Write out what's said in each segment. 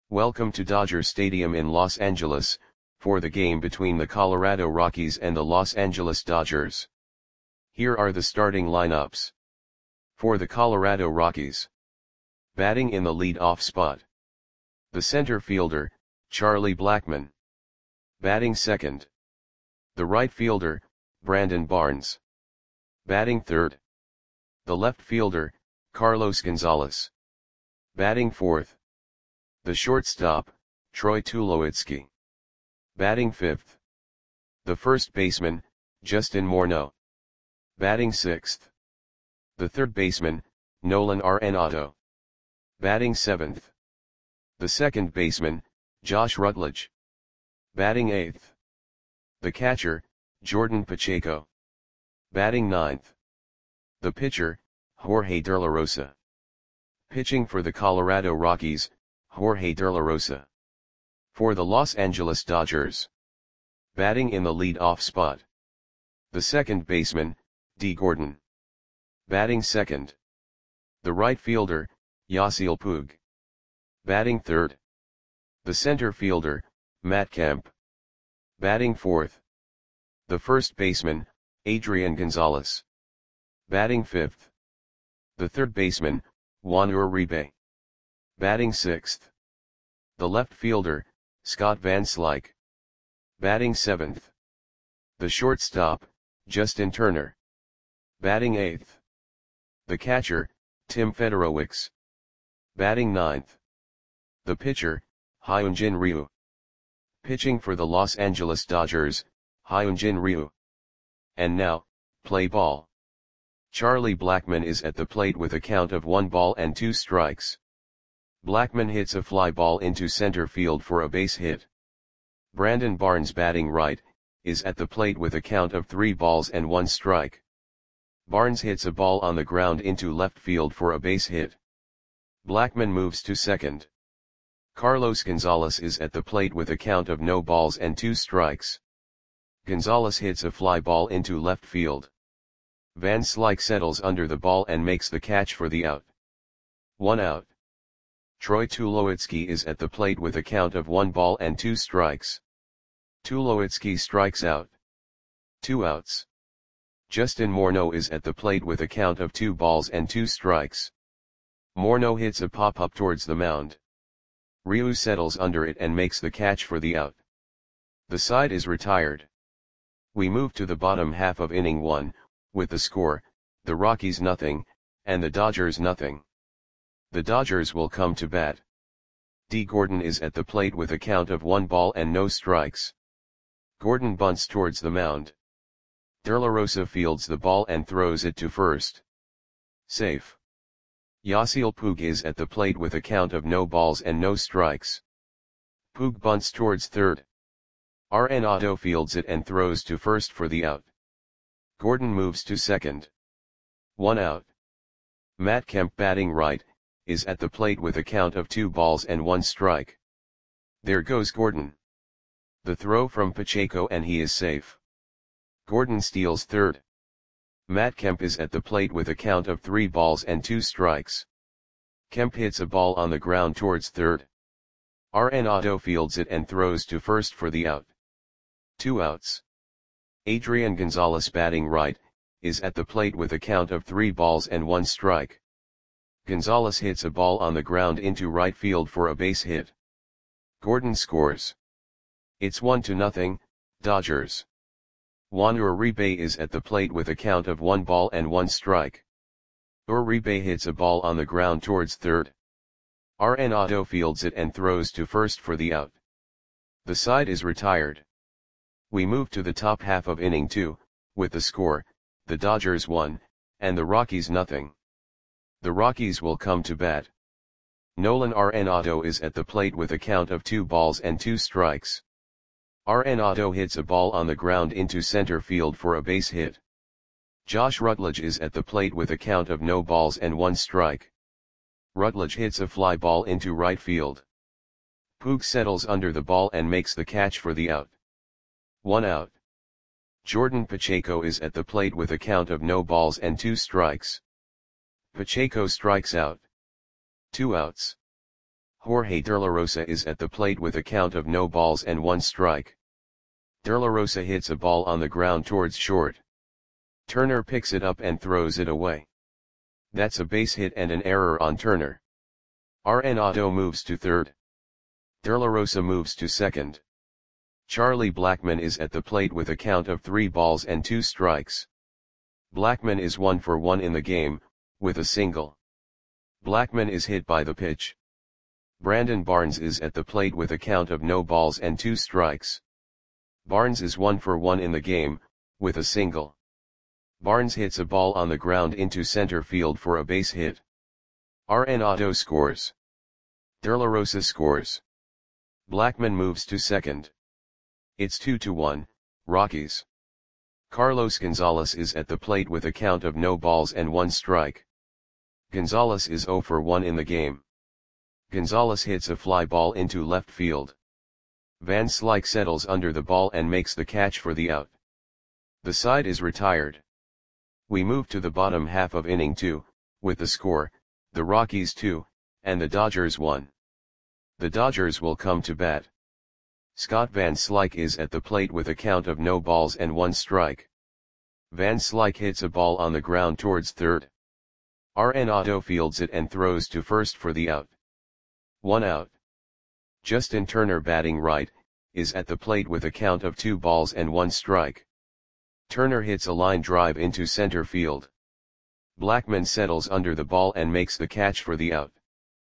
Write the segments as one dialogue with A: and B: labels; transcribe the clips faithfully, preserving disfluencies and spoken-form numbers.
A: Welcome to Dodger Stadium in Los Angeles, for the game between the Colorado Rockies and the Los Angeles Dodgers. Here are the starting lineups. For the Colorado Rockies. Batting in the lead-off spot. The center fielder, Charlie Blackmon. Batting second. The right fielder, Brandon Barnes. Batting third. The left fielder, Carlos Gonzalez. Batting fourth. The shortstop, Troy Tulowitzki. Batting fifth. The first baseman, Justin Morneau. Batting sixth. The third baseman, Nolan Arenado. Batting seventh. The second baseman, Josh Rutledge. Batting eighth. The catcher, Jordan Pacheco. Batting ninth. The pitcher, Jorge De La Rosa. Pitching for the Colorado Rockies, Jorge De La Rosa. For the Los Angeles Dodgers. Batting in the lead-off spot. The second baseman, Dee Gordon. Batting second. The right fielder, Yasiel Puig. Batting third. The center fielder, Matt Kemp. Batting fourth. The first baseman, Adrian Gonzalez. Batting fifth. The third baseman, Juan Uribe. Batting sixth. The left fielder, Scott Van Slyke. Batting seventh. The shortstop, Justin Turner. Batting eighth. The catcher, Tim Federowicz. Batting ninth. The pitcher, Hyunjin Ryu. Pitching for the Los Angeles Dodgers, Hyunjin Ryu. And now, play ball. Charlie Blackmon is at the plate with a count of one ball and two strikes. Blackmon hits a fly ball into center field for a base hit. Brandon Barnes, batting right, is at the plate with a count of three balls and one strike. Barnes hits a ball on the ground into left field for a base hit. Blackmon moves to second. Carlos Gonzalez is at the plate with a count of no balls and two strikes. Gonzalez hits a fly ball into left field. Van Slyke settles under the ball and makes the catch for the out. One out. Troy Tulowitzki is at the plate with a count of one ball and two strikes. Tulowitzki strikes out. Two outs. Justin Morneau is at the plate with a count of two balls and two strikes. Morneau hits a pop-up towards the mound. Ryu settles under it and makes the catch for the out. The side is retired. We move to the bottom half of inning one, with the score, the Rockies nothing, and the Dodgers nothing. The Dodgers will come to bat. Dee Gordon is at the plate with a count of one ball and no strikes. Gordon bunts towards the mound. De La Rosa fields the ball and throws it to first. Safe. Yasiel Puig is at the plate with a count of no balls and no strikes. Puig bunts towards third. Arenado fields it and throws to first for the out. Gordon moves to second. One out. Matt Kemp, batting right, is at the plate with a count of two balls and one strike. There goes Gordon. The throw from Pacheco and he is safe. Gordon steals third. Matt Kemp is at the plate with a count of three balls and two strikes. Kemp hits a ball on the ground towards third. Arenado fields it and throws to first for the out. Two outs. Adrian Gonzalez, batting right, is at the plate with a count of three balls and one strike. Gonzalez hits a ball on the ground into right field for a base hit. Gordon scores. It's one to nothing, Dodgers. Juan Uribe is at the plate with a count of one ball and one strike. Uribe hits a ball on the ground towards third. Arenado fields it and throws to first for the out. The side is retired. We move to the top half of inning two, with the score, the Dodgers one, and the Rockies nothing. The Rockies will come to bat. Nolan Arenado is at the plate with a count of two balls and two strikes. Arenado hits a ball on the ground into center field for a base hit. Josh Rutledge is at the plate with a count of no balls and one strike. Rutledge hits a fly ball into right field. Puig settles under the ball and makes the catch for the out. One out. Jordan Pacheco is at the plate with a count of no balls and two strikes. Pacheco strikes out. Two outs. Jorge De La Rosa is at the plate with a count of no balls and one strike. De La Rosa hits a ball on the ground towards short. Turner picks it up and throws it away. That's a base hit and an error on Turner. Arenado moves to third. De La Rosa moves to second. Charlie Blackmon is at the plate with a count of three balls and two strikes. Blackmon is one for one in the game, with a single. Blackmon is hit by the pitch. Brandon Barnes is at the plate with a count of no balls and two strikes. Barnes is one for one in the game, with a single. Barnes hits a ball on the ground into center field for a base hit. Arenado scores. De La Rosa scores. Blackmon moves to second. It's two to one, Rockies. Carlos Gonzalez is at the plate with a count of no balls and one strike. Gonzalez is zero for one in the game. Gonzalez hits a fly ball into left field. Van Slyke settles under the ball and makes the catch for the out. The side is retired. We move to the bottom half of inning two, with the score, the Rockies two, and the Dodgers one. The Dodgers will come to bat. Scott Van Slyke is at the plate with a count of no balls and one strike. Van Slyke hits a ball on the ground towards third. Arenado fields it and throws to first for the out. One out. Justin Turner, batting right, is at the plate with a count of two balls and one strike. Turner hits a line drive into center field. Blackmon settles under the ball and makes the catch for the out.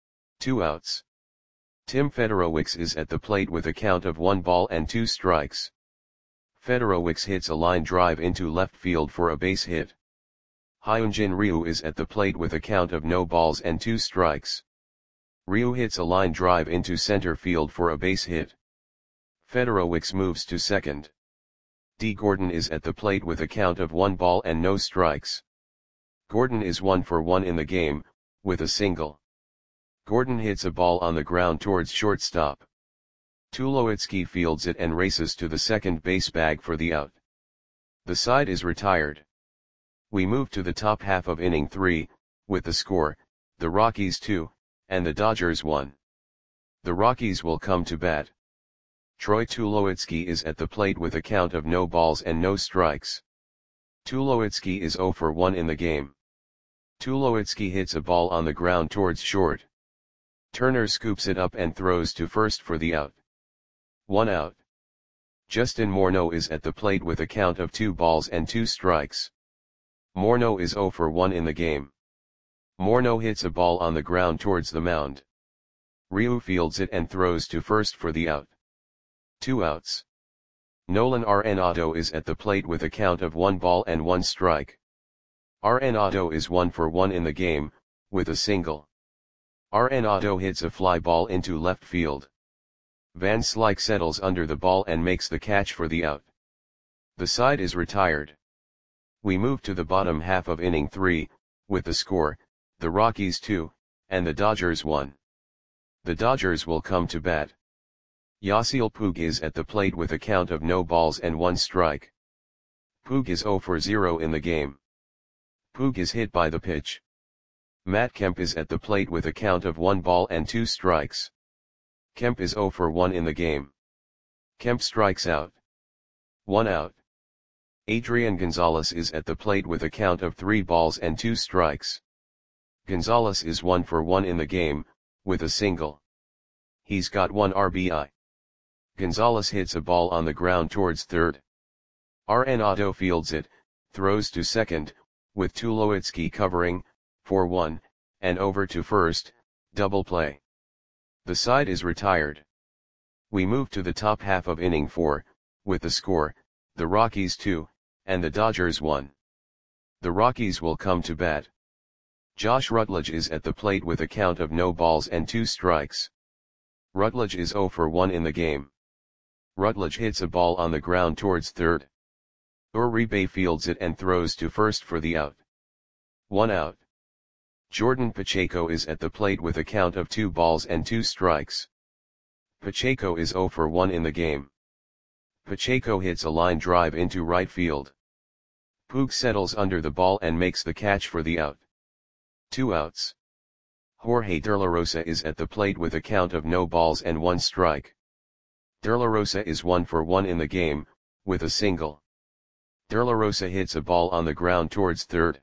A: Two outs. Tim Federowicz is at the plate with a count of one ball and two strikes. Federowicz hits a line drive into left field for a base hit. Hyunjin Ryu is at the plate with a count of no balls and two strikes. Ryu hits a line drive into center field for a base hit. Federowicz moves to second. D. Gordon is at the plate with a count of one ball and no strikes. Gordon is one for one in the game, with a single. Gordon hits a ball on the ground towards shortstop. Tulowitzki fields it and races to the second base bag for the out. The side is retired. We move to the top half of inning three, with the score, the Rockies two, and the Dodgers one. The Rockies will come to bat. Troy Tulowitzki is at the plate with a count of no balls and no strikes. Tulowitzki is zero for one in the game. Tulowitzki hits a ball on the ground towards short. Turner scoops it up and throws to first for the out. One out. Justin Morneau is at the plate with a count of two balls and two strikes. Morneau is zero for one in the game. Morneau hits a ball on the ground towards the mound. Ryu fields it and throws to first for the out. Two outs. Nolan Arenado is at the plate with a count of one ball and one strike. Arenado is one for one in the game, with a single. Arenado hits a fly ball into left field. Van Slyke settles under the ball and makes the catch for the out. The side is retired. We move to the bottom half of inning three, with the score, the Rockies two, and the Dodgers one. The Dodgers will come to bat. Yasiel Puig is at the plate with a count of no balls and one strike. Puig is zero for zero in the game. Puig is hit by the pitch. Matt Kemp is at the plate with a count of one ball and two strikes. Kemp is zero for one in the game. Kemp strikes out. One out. Adrian Gonzalez is at the plate with a count of three balls and two strikes. Gonzalez is one for one in the game, with a single. He's got one R B I. Gonzalez hits a ball on the ground towards third. Arenado fields it, throws to second, with Tulowitzki covering, for one, and over to first, double play. The side is retired. We move to the top half of inning four, with the score, the Rockies two, and the Dodgers one. The Rockies will come to bat. Josh Rutledge is at the plate with a count of no balls and two strikes. Rutledge is zero for one in the game. Rutledge hits a ball on the ground towards third. Uribe fields it and throws to first for the out. One out. Jordan Pacheco is at the plate with a count of two balls and two strikes. Pacheco is zero for one in the game. Pacheco hits a line drive into right field. Puig settles under the ball and makes the catch for the out. Two outs. Jorge De La Rosa is at the plate with a count of no balls and one strike. De La Rosa is one for one in the game, with a single. De La Rosa hits a ball on the ground towards third.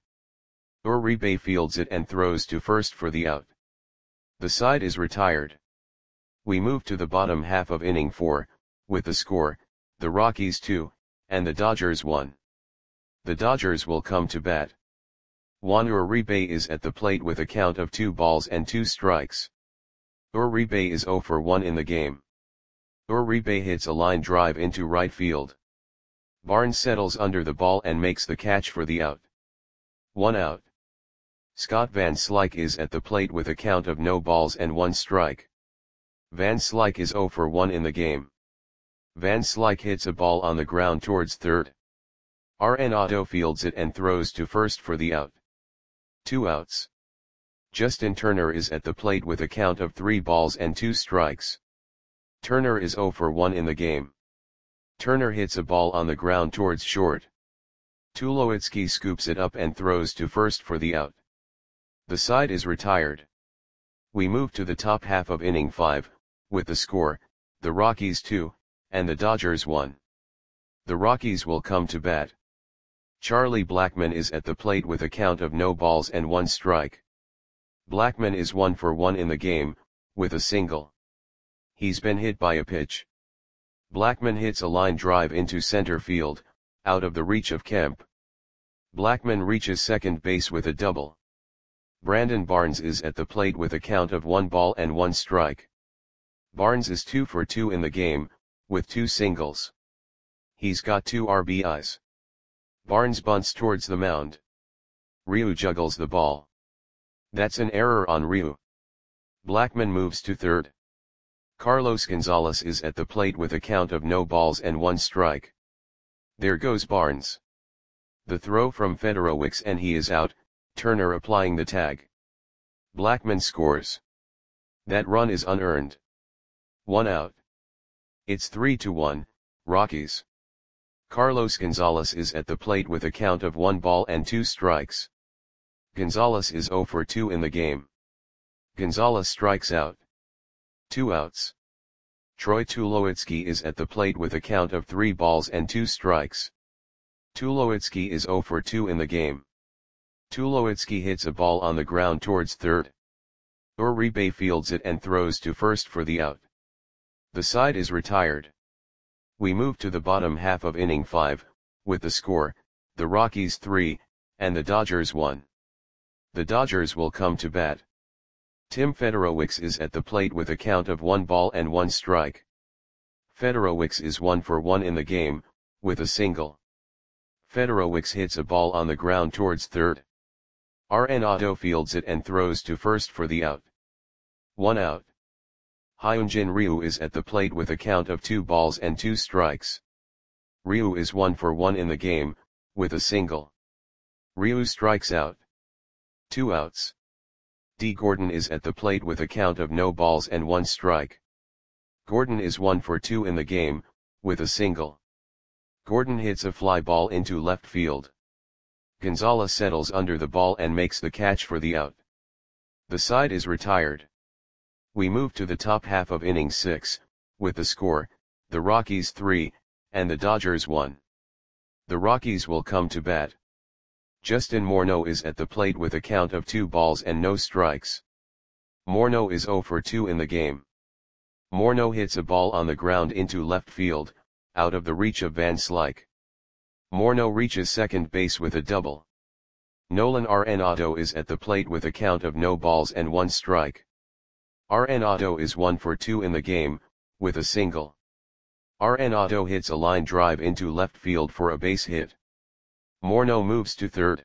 A: Uribe fields it and throws to first for the out. The side is retired. We move to the bottom half of inning four, with the score, the Rockies two, and the Dodgers one. The Dodgers will come to bat. Juan Uribe is at the plate with a count of two balls and two strikes. Uribe is zero for one in the game. Uribe hits a line drive into right field. Barnes settles under the ball and makes the catch for the out. One out. Scott Van Slyke is at the plate with a count of no balls and one strike. Van Slyke is zero for one in the game. Van Slyke hits a ball on the ground towards third. Arenado fields it and throws to first for the out. Two outs. Justin Turner is at the plate with a count of three balls and two strikes. Turner is zero for one in the game. Turner hits a ball on the ground towards short. Tulowitzki scoops it up and throws to first for the out. The side is retired. We move to the top half of inning five, with the score, the Rockies two, and the Dodgers one. The Rockies will come to bat. Charlie Blackmon is at the plate with a count of no balls and one strike. Blackmon is one for one in the game, with a single. He's been hit by a pitch. Blackmon hits a line drive into center field, out of the reach of Kemp. Blackmon reaches second base with a double. Brandon Barnes is at the plate with a count of one ball and one strike. Barnes is two for two in the game, with two singles. He's got two R B Is. Barnes bunts towards the mound. Ryu juggles the ball. That's an error on Ryu. Blackmon moves to third. Carlos Gonzalez is at the plate with a count of no balls and one strike. There goes Barnes. The throw from Federowicz and he is out, Turner applying the tag. Blackmon scores. That run is unearned. One out. It's three to one, Rockies. Carlos Gonzalez is at the plate with a count of one ball and two strikes. Gonzalez is zero for two in the game. Gonzalez strikes out. Two outs. Troy Tulowitzki is at the plate with a count of three balls and two strikes. Tulowitzki is zero for two in the game. Tulowitzki hits a ball on the ground towards third. Uribe fields it and throws to first for the out. The side is retired. We move to the bottom half of inning five, with the score, the Rockies three, and the Dodgers one. The Dodgers will come to bat. Tim Federowicz is at the plate with a count of one ball and one strike. Federowicz is one for one in the game, with a single. Federowicz hits a ball on the ground towards third. Arenado fields it and throws to first for the out. One out. Hyunjin Ryu is at the plate with a count of two balls and two strikes. Ryu is one for one in the game, with a single. Ryu strikes out. Two outs. D. Gordon is at the plate with a count of no balls and one strike. Gordon is one for two in the game, with a single. Gordon hits a fly ball into left field. Gonzalez settles under the ball and makes the catch for the out. The side is retired. We move to the top half of inning six, with the score, the Rockies three, and the Dodgers one. The Rockies will come to bat. Justin Morneau is at the plate with a count of two balls and no strikes. Morneau is zero for two in the game. Morneau hits a ball on the ground into left field, out of the reach of Van Slyke. Morneau reaches second base with a double. Nolan Arenado is at the plate with a count of no balls and one strike. Arenado is one for two in the game, with a single. Arenado hits a line drive into left field for a base hit. Morneau moves to third.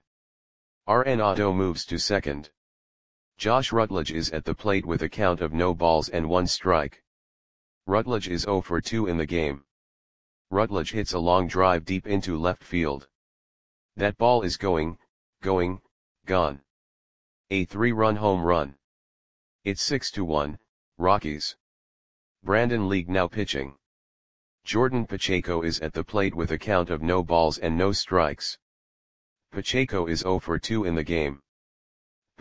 A: Arenado moves to second. Josh Rutledge is at the plate with a count of no balls and one strike. Rutledge is zero for two in the game. Rutledge hits a long drive deep into left field. That ball is going, going, gone. A three-run home run. It's six to one, Rockies. Brandon League now pitching. Jordan Pacheco is at the plate with a count of no balls and no strikes. Pacheco is zero for two in the game.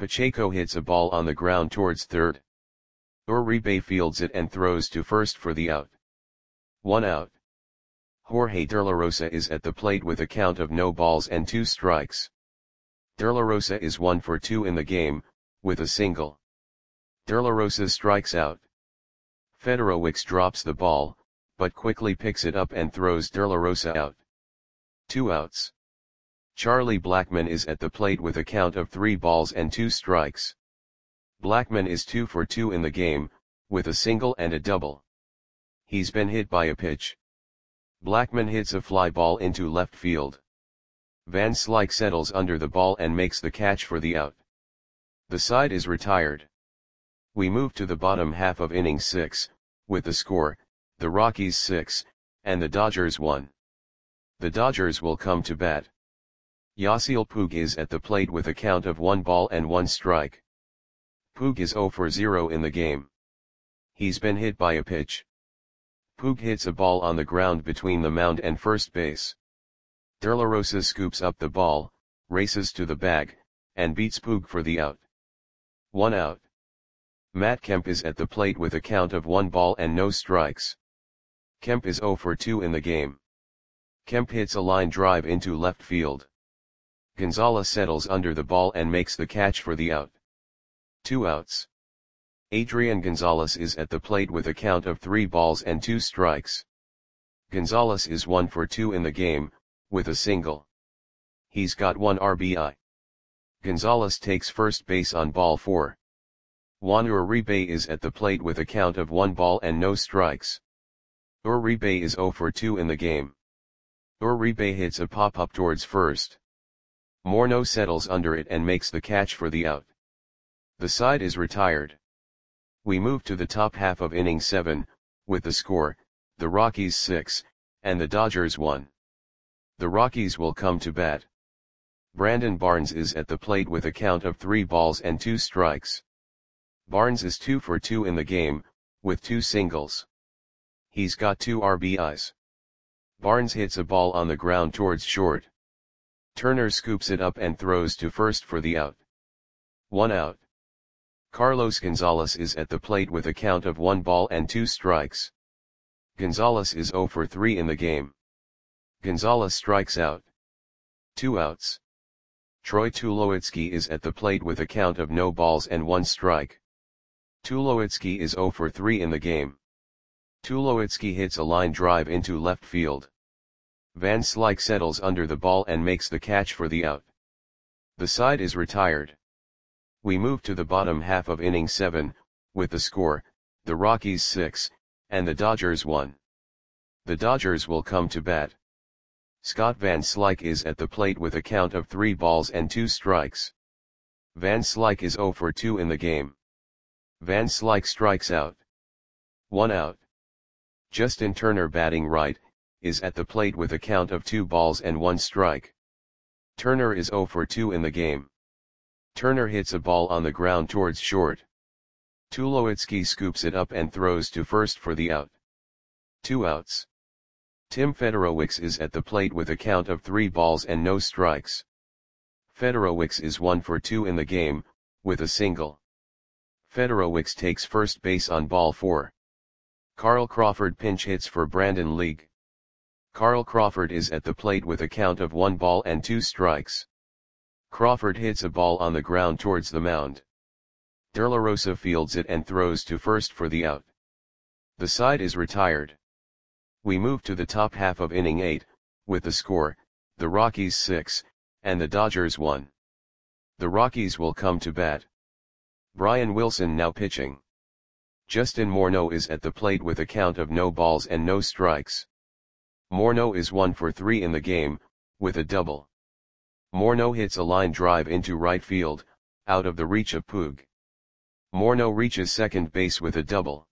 A: Pacheco hits a ball on the ground towards third. Uribe fields it and throws to first for the out. One out. Jorge De La Rosa is at the plate with a count of no balls and two strikes. De La Rosa is one for two in the game, with a single. De La Rosa strikes out. Federowicz drops the ball, but quickly picks it up and throws De La Rosa out. Two outs. Charlie Blackmon is at the plate with a count of three balls and two strikes. Blackmon is two for two in the game, with a single and a double. He's been hit by a pitch. Blackmon hits a fly ball into left field. Van Slyke settles under the ball and makes the catch for the out. The side is retired. We move to the bottom half of inning six, with the score, the Rockies six, and the Dodgers one. The Dodgers will come to bat. Yasiel Puig is at the plate with a count of one ball and one strike. Puig is zero for zero in the game. He's been hit by a pitch. Puig hits a ball on the ground between the mound and first base. De La Rosa scoops up the ball, races to the bag, and beats Puig for the out. One out. Matt Kemp is at the plate with a count of one ball and no strikes. Kemp is zero for two in the game. Kemp hits a line drive into left field. Gonzalez settles under the ball and makes the catch for the out. Two outs. Adrian Gonzalez is at the plate with a count of three balls and two strikes. Gonzalez is one for two in the game, with a single. He's got one R B I. Gonzalez takes first base on ball four. Juan Uribe is at the plate with a count of one ball and no strikes. Uribe is zero for two in the game. Uribe hits a pop-up towards first. Morneau settles under it and makes the catch for the out. The side is retired. We move to the top half of inning seven, with the score, the Rockies six, and the Dodgers one. The Rockies will come to bat. Brandon Barnes is at the plate with a count of three balls and two strikes. Barnes is two for two in the game, with two singles. He's got two R B Is. Barnes hits a ball on the ground towards short. Turner scoops it up and throws to first for the out. One out. Carlos Gonzalez is at the plate with a count of one ball and two strikes. Gonzalez is zero for three in the game. Gonzalez strikes out. Two outs. Troy Tulowitzki is at the plate with a count of no balls and one strike. Tulowitzki is zero for three in the game. Tulowitzki hits a line drive into left field. Van Slyke settles under the ball and makes the catch for the out. The side is retired. We move to the bottom half of inning seven, with the score, the Rockies six, and the Dodgers one. The Dodgers will come to bat. Scott Van Slyke is at the plate with a count of three balls and two strikes. Van Slyke is zero for two in the game. Van Slyke strikes out. One out. Justin Turner, batting right, is at the plate with a count of two balls and one strike. Turner is zero for two in the game. Turner hits a ball on the ground towards short. Tulowitzki scoops it up and throws to first for the out. Two outs. Tim Federowicz is at the plate with a count of three balls and no strikes. Federowicz is one for two in the game, with a single. Federowicz takes first base on ball four. Carl Crawford pinch hits for Brandon League. Carl Crawford is at the plate with a count of one ball and two strikes. Crawford hits a ball on the ground towards the mound. De La Rosa fields it and throws to first for the out. The side is retired. We move to the top half of inning eight, with the score, the Rockies six, and the Dodgers one. The Rockies will come to bat. Brian Wilson now pitching. Justin Morneau is at the plate with a count of no balls and no strikes. Morneau is one for three in the game, with a double. Morneau hits a line drive into right field, out of the reach of Puig. Morneau reaches second base with a double.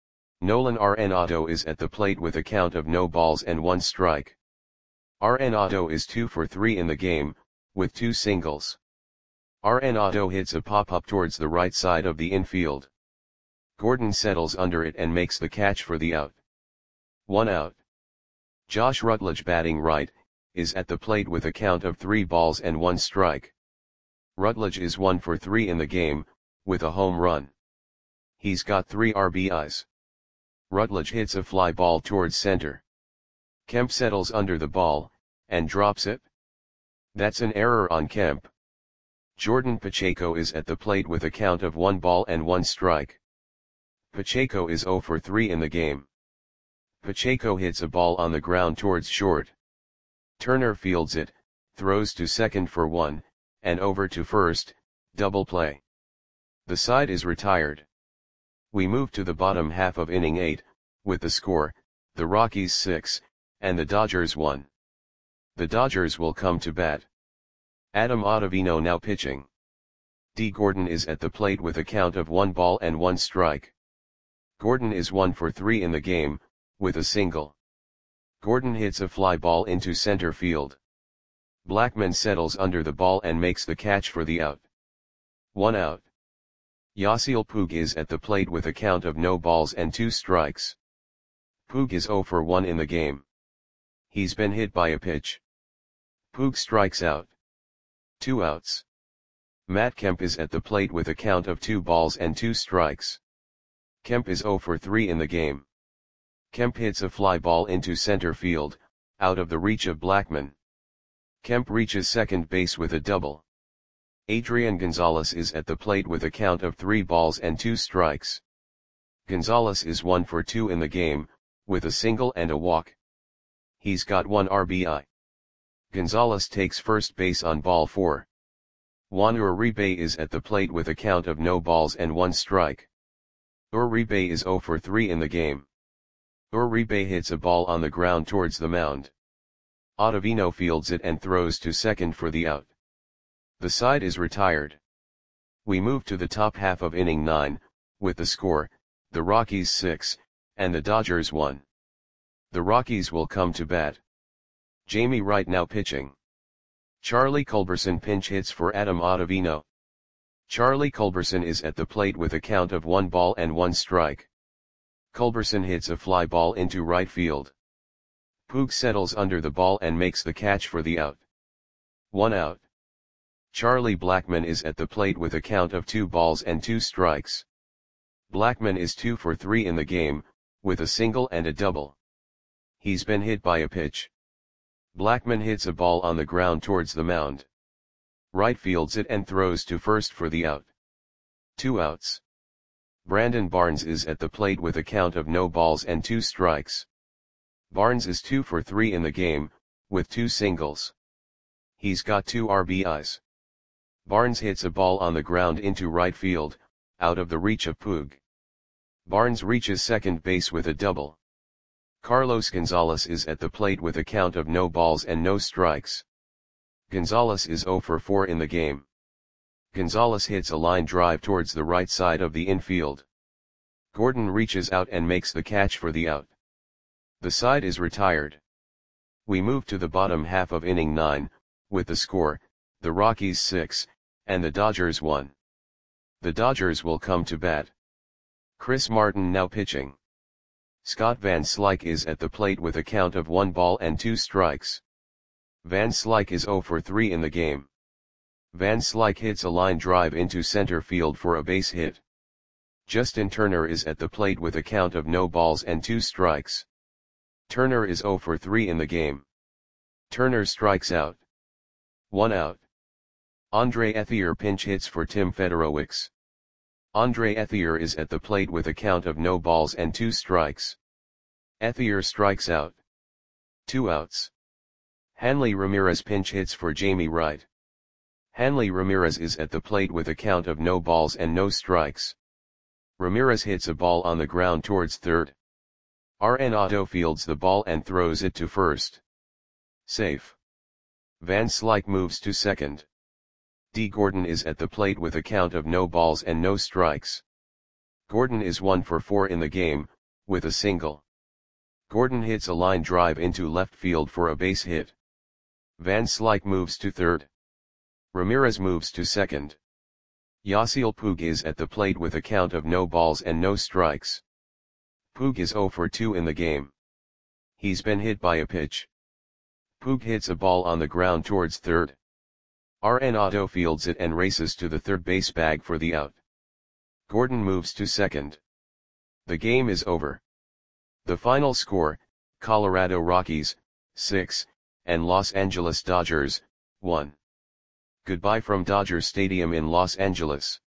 A: Nolan Arenado is at the plate with a count of no balls and one strike. Arenado is two for three in the game, with two singles. Arenado hits a pop-up towards the right side of the infield. Gordon settles under it and makes the catch for the out. One out. Josh Rutledge, batting right, is at the plate with a count of three balls and one strike. Rutledge is one for three in the game, with a home run. He's got three R B Is. Rutledge hits a fly ball towards center. Kemp settles under the ball, and drops it. That's an error on Kemp. Jordan Pacheco is at the plate with a count of one ball and one strike. Pacheco is zero for three in the game. Pacheco hits a ball on the ground towards short. Turner fields it, throws to second for one, and over to first, double play. The side is retired. We move to the bottom half of inning eight, with the score, the Rockies six, and the Dodgers one. The Dodgers will come to bat. Adam Ottavino now pitching. D. Gordon is at the plate with a count of one ball and one strike. Gordon is one for three in the game, with a single. Gordon hits a fly ball into center field. Blackman settles under the ball and makes the catch for the out. One out. Yasiel Puig is at the plate with a count of no balls and two strikes. Puig is zero for one in the game. He's been hit by a pitch. Puig strikes out. Two outs. Matt Kemp is at the plate with a count of two balls and two strikes. Kemp is zero for three in the game. Kemp hits a fly ball into center field, out of the reach of Blackman. Kemp reaches second base with a double. Adrian Gonzalez is at the plate with a count of three balls and two strikes. Gonzalez is one for two in the game, with a single and a walk. He's got one R B I. Gonzalez takes first base on ball four. Juan Uribe is at the plate with a count of no balls and one strike. Uribe is zero for three in the game. Uribe hits a ball on the ground towards the mound. Ottavino fields it and throws to second for the out. The side is retired. We move to the top half of inning nine, with the score, the Rockies six, and the Dodgers one. The Rockies will come to bat. Jamie Wright now pitching. Charlie Culberson pinch hits for Adam Ottavino. Charlie Culberson is at the plate with a count of one ball and one strike. Culberson hits a fly ball into right field. Puig settles under the ball and makes the catch for the out. One out. Charlie Blackman is at the plate with a count of two balls and two strikes. Blackman is two for three in the game, with a single and a double. He's been hit by a pitch. Blackman hits a ball on the ground towards the mound. Wright fields it and throws to first for the out. Two outs. Brandon Barnes is at the plate with a count of no balls and two strikes. Barnes is two for three in the game, with two singles. He's got two R B Is. Barnes hits a ball on the ground into right field, out of the reach of Puig. Barnes reaches second base with a double. Carlos Gonzalez is at the plate with a count of no balls and no strikes. Gonzalez is zero for four in the game. Gonzalez hits a line drive towards the right side of the infield. Gordon reaches out and makes the catch for the out. The side is retired. We move to the bottom half of inning nine, with the score, the Rockies six, and the Dodgers one. The Dodgers will come to bat. Chris Martin now pitching. Scott Van Slyke is at the plate with a count of one ball and two strikes. Van Slyke is zero for three in the game. Van Slyke hits a line drive into center field for a base hit. Justin Turner is at the plate with a count of no balls and two strikes. Turner is zero for three in the game. Turner strikes out. One out. Andre Ethier pinch hits for Tim Federowicz. Andre Ethier is at the plate with a count of no balls and two strikes. Ethier strikes out. Two outs. Hanley Ramirez pinch hits for Jamie Wright. Hanley Ramirez is at the plate with a count of no balls and no strikes. Ramirez hits a ball on the ground towards third. R N Otto fields the ball and throws it to first. Safe. Van Slyke moves to second. D. Gordon is at the plate with a count of no balls and no strikes. Gordon is one for four in the game, with a single. Gordon hits a line drive into left field for a base hit. Van Slyke moves to third. Ramirez moves to second. Yasiel Puig is at the plate with a count of no balls and no strikes. Puig is zero for two in the game. He's been hit by a pitch. Puig hits a ball on the ground towards third. Arenado fields it and races to the third base bag for the out. Gordon moves to second. The game is over. The final score, Colorado Rockies, six, and Los Angeles Dodgers, one. Goodbye from Dodger Stadium in Los Angeles.